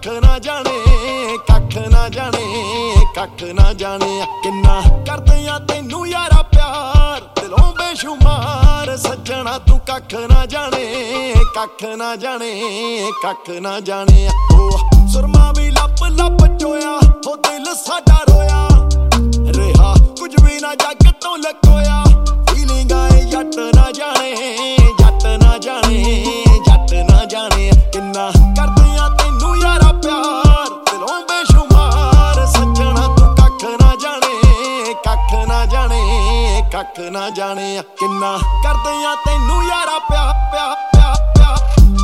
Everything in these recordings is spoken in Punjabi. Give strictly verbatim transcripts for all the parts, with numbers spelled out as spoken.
ਕੱਖ ਨਾ ਜਾਣੇ ਕੱਖ ਨਾ ਜਾਣੇ ਕੱਖ ਨਾ ਜਾਣੇ ਕਿੰਨਾ ਕਰਦੇ ਆ ਤੈਨੂੰ ਯਾਰਾ ਪਿਆਰ ਦਿਲੋਂ ਬੇਸ਼ੁਮਾਰ ਸੱਜਣਾ ਤੂੰ ਕੱਖ ਨਾ ਜਾਣੇ ਕੱਖ ਨਾ ਜਾਣੇ ਕੱਖ ਨਾ ਜਾਣੇ ਉਹ ਸੁਰਮਾ ਵੀ ਲੱਪ ਲੱਪ ਚੋਇਆ ਹੋ ਦਿਲ ਸਾਡਾ ਰੋਇਆ ਰਿਹਾ ਕੁਝ ਵੀ ਨਾ ਜੱਗ ਤੋਂ ਲਕੋਇਆ ਫੀਲਿੰਗਾਂ ਏ ਜੱਟ ਨਾ ਜਾਣੇ ਜੱਟ ਨਾ ਜਾਣੇ ਜੱਟ ਨਾ ਜਾਣੇ ਕਿੰਨਾ ਕਰਦੇ ਆ ਤੈਨੂੰ ਯਾਰਾ ਪਿਆਰ ਦਿਲੋਂ ਬੇਸ਼ੁਮਾਰ ਸੱਜਣਾ ਤੂੰ ਕੱਖ ਨਾ ਜਾਣੇ ਕੱਖ ਨਾ ਜਾਣੇ ਕੱਖ ਨਾ ਜਾਣੇ ਕਿੰਨਾ ਕਰਦੇ ਆ ਤੈਨੂੰ ਯਾਰਾ ਪਿਆਰ ਪਿਆਰ ਪਿਆਰ ਪਿਆਰ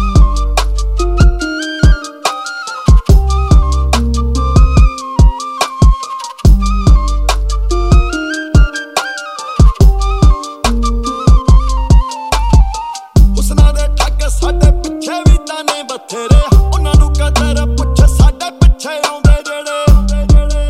ਸਾਡੇ ਪਿੱਛੇ ਵੀ ਤਾਨੇ ਬਥੇਰੇ ਉਹਨਾਂ ਨੂੰ ਕਦਰ ਪੁੱਛ ਸਾਡੇ ਪਿੱਛੇ ਆਉਂਦੇ ਜਿਹੜੇ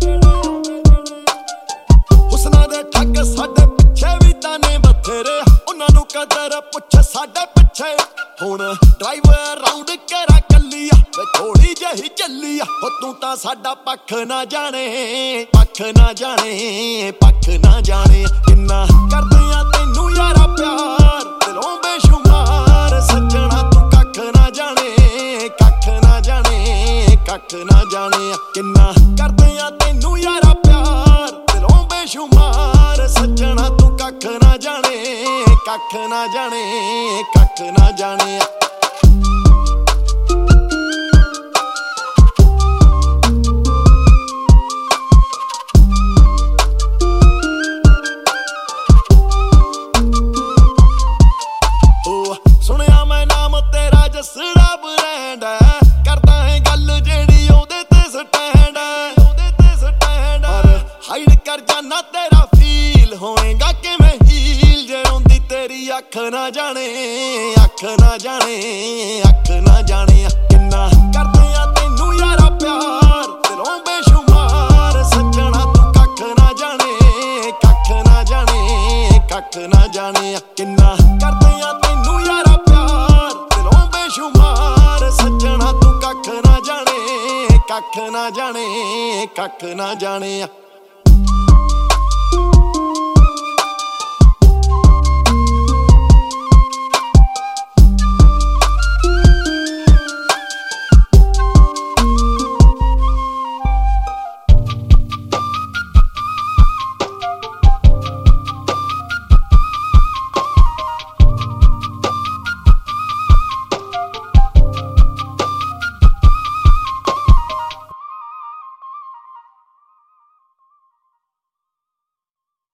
ਹੁਸਨਾ ਦੇ ਠੱਗ ਸਾਡੇ ਪਿੱਛੇ ਵੀ ਤਾਨੇ ਬਥੇਰੇ ਉਹਨਾਂ ਨੂੰ ਕਦਰ ਪੁੱਛ ਸਾਡੇ ਪਿੱਛੇ ਹੁਣ ਡਰਾਈਵਰ ਰਾਉਂਡ ਕਰਾ ਕੱਲੀ ਆ ਵੇ ਥੋੜੀ ਜਿਹੀ ਚੱਲੀ ਆ ਹੋ ਤੂੰ ਤਾਂ ਸਾਡਾ ਪੱਖ ਨਾ ਜਾਣੇ ਪੱਖ ਨਾ ਜਾਣੇ ਪੱਖ ਨਾ ਜਾਣੇ ਕਿੰਨਾ ਕਰਦੇ ਆ ਤੈਨੂੰ ਯਾਰਾ ਪਿਆਰ ਦਿਲੋਂ ਬੇਸ਼ੁਮਾਰ ਸੱਜਣਾ ਤੂੰ ਕੱਖ ਨਾ ਜਾਣੇ ਕੱਖ ਨਾ ਜਾਣੇ ਕੱਖ ਨਾ ਜਾਣੇ ਕਿੰਨਾ ਕਰਦੇ ਆ ਤੈਨੂੰ ਯਾਰਾ ਪਿਆਰ ਦਿਲੋਂ ਬੇਸ਼ੁਮਾਰ ਸੱਜਣਾ ਤੂੰ ਕੱਖ ਨਾ ਜਾਣੇ ਕੱਖ ਨਾ ਜਾਣੇ ਕੱਖ ਨਾ ਜਾਣੇ ਸੁਣਿਆ ਮੈਂ ਨਾਮ ਤੇਰਾ ਜਸੜਾ ਬਰੈਂਡ ਕਰਦਾ ਹੈ ਗੱਲ ਜਿਹੜੀ ਉਹਦੇ ਤੇ ਸਟੈਂਡ ਉਹਦੇ ਤੇ ਸਟੈਂਡ ਹਾਈਡ ਕਰ ਜਾਨਾ ਤੇਰਾ ਫੀਲ ਹੋਏਗਾ ਕਿਵੇਂ ਹੀਲ ਜੇ ਰੋਂਦੀ ਤੇਰੀ ਅੱਖ ਨਾ ਜਾਣੇ ਅੱਖ ਨਾ ਜਾਣੇ ਅੱਖ ਨਾ ਜਾਣੇ ਕਿੰਨਾ ਕਰਦੇ ਆ ਤੈਨੂੰ ਯਾਰਾ ਪਿਆਰ ਦਿਲੋਂ ਬੇਸ਼ੁਮਾਰ ਸੱਜਣਾ ਤੂੰ ਕੱਖ ਨਾ ਜਾਣੇ ਕੱਖ ਨਾ ਜਾਣੇ ਕੱਖ ਨਾ ਜਾਣੇ ਕਿੰਨਾ ਕਰਦੇ ਆ ਤੈਨੂੰ ਯਾਰਾ ਪਿਆਰ ਦਿਲੋਂ ਬੇਸ਼ੁਮਾਰ ਸੱਜਣਾ ਤੂੰ ਕੱਖ ਨਾ ਜਾਣੇ ਕੱਖ ਨਾ ਜਾਣੇ ਕੱਖ ਨਾ ਜਾਣੇ